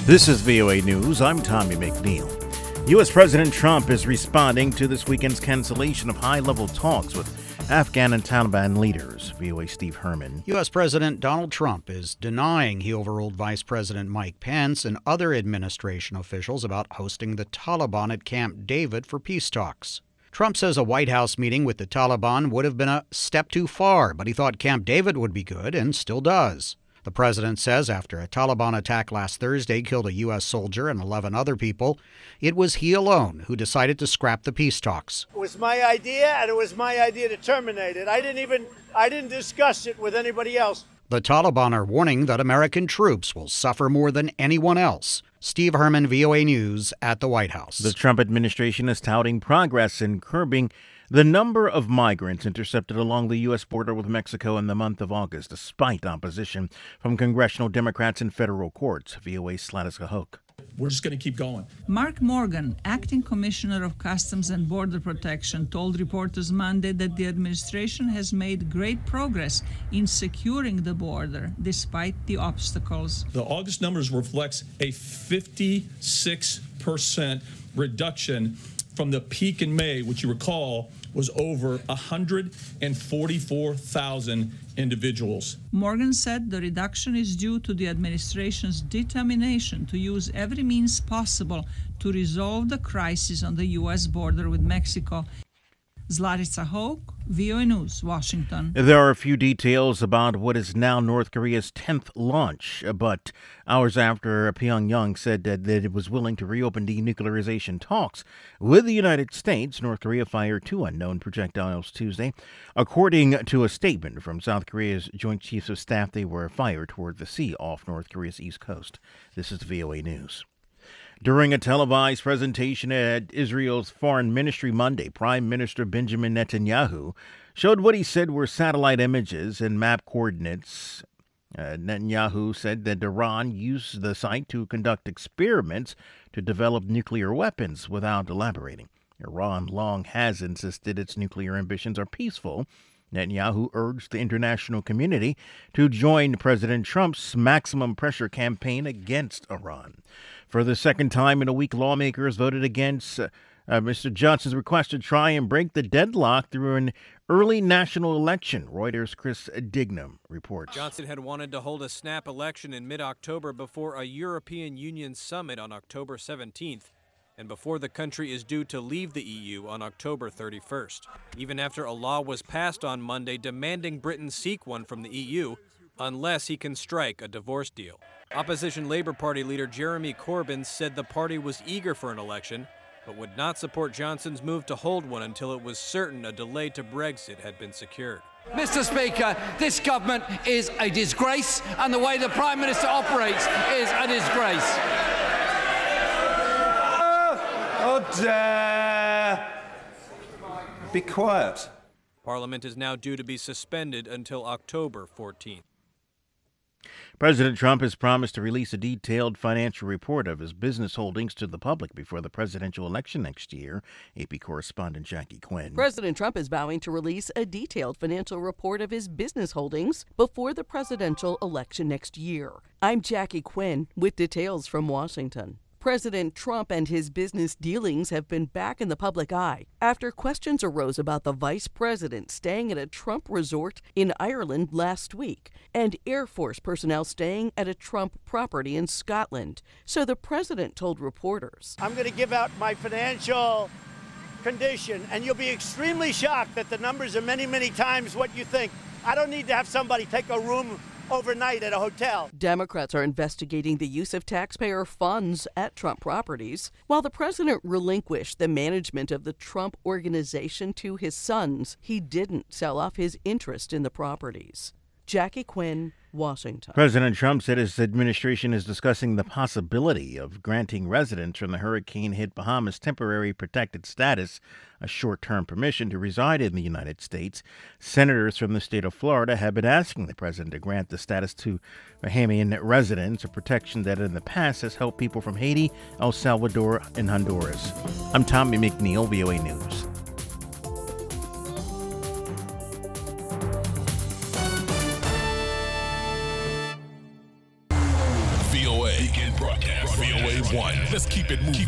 This is VOA News. I'm Tommy McNeil. U.S. President Trump is responding to this weekend's cancellation of high-level talks with Afghan and Taliban leaders. VOA Steve Herman. U.S. President Donald Trump is denying he overruled Vice President Mike Pence and other administration officials about hosting the Taliban at Camp David for peace talks. Trump says a White House meeting with the Taliban would have been a step too far, but he thought Camp David would be good and still does. The president says after a Taliban attack last Thursday killed a U.S. soldier and 11 other people, it was he alone who decided to scrap the peace talks. It was my idea, and it was my idea to terminate it. I didn't discuss it with anybody else. The Taliban are warning that American troops will suffer more than anyone else. Steve Herman, VOA News, at the White House. The Trump administration is touting progress in curbing the number of migrants intercepted along the U.S. border with Mexico in the month of August, despite opposition from congressional Democrats and federal courts. VOA's Sladiska Hook. We're just going to keep going. Mark Morgan, acting commissioner of Customs and Border Protection, told reporters Monday that the administration has made great progress in securing the border despite the obstacles. The August numbers reflects a 56% reduction from the peak in May, which you recall was over 144,000 individuals. Morgan said the reduction is due to the administration's determination to use every means possible to resolve the crisis on the U.S. border with Mexico. Zlarica Hoke, VOA News, Washington. There are a few details about what is now North Korea's 10th launch, but hours after Pyongyang said that it was willing to reopen denuclearization talks with the United States, North Korea fired 2 unknown projectiles Tuesday. According to a statement from South Korea's Joint Chiefs of Staff, they were fired toward the sea off North Korea's east coast. This is VOA News. During a televised presentation at Israel's Foreign Ministry Monday, Prime Minister Benjamin Netanyahu showed what he said were satellite images and map coordinates. Netanyahu said that Iran used the site to conduct experiments to develop nuclear weapons without elaborating. Iran long has insisted its nuclear ambitions are peaceful. Netanyahu urged the international community to join President Trump's maximum pressure campaign against Iran. For the second time in a week, lawmakers voted against Mr. Johnson's request to try and break the deadlock through an early national election. Reuters' Chris Dignam reports. Johnson had wanted to hold a snap election in mid-October before a European Union summit on October 17th. And before the country is due to leave the EU on October 31st. Even after a law was passed on Monday demanding Britain seek one from the EU, unless he can strike a divorce deal. Opposition Labour Party leader Jeremy Corbyn said the party was eager for an election, but would not support Johnson's move to hold one until it was certain a delay to Brexit had been secured. Mr. Speaker, this government is a disgrace, and the way the Prime Minister operates is a disgrace. Be quiet. Parliament is now due to be suspended until October 14th. President Trump has promised to release a detailed financial report of his business holdings to the public before the presidential election next year. AP correspondent Jackie Quinn. President Trump is vowing to release a detailed financial report of his business holdings before the presidential election next year. I'm Jackie Quinn with details from Washington. President Trump and his business dealings have been back in the public eye after questions arose about the vice president staying at a Trump resort in Ireland last week and Air Force personnel staying at a Trump property in Scotland. So the president told reporters, I'm going to give out my financial condition, and you'll be extremely shocked that the numbers are many, many times what you think. I don't need to have somebody take a room overnight at a hotel. Democrats are investigating the use of taxpayer funds at Trump properties, while the president relinquished the management of the Trump organization to his sons. He didn't sell off his interest in the properties. Jackie Quinn, Washington. President Trump said his administration is discussing the possibility of granting residents from the hurricane-hit Bahamas temporary protected status, a short-term permission to reside in the United States. Senators from the state of Florida have been asking the president to grant the status to Bahamian residents, a protection that in the past has helped people from Haiti, El Salvador, and Honduras. I'm Tommy McNeil, VOA News. VOA begin broadcast. VOA 1. Let's keep it moving.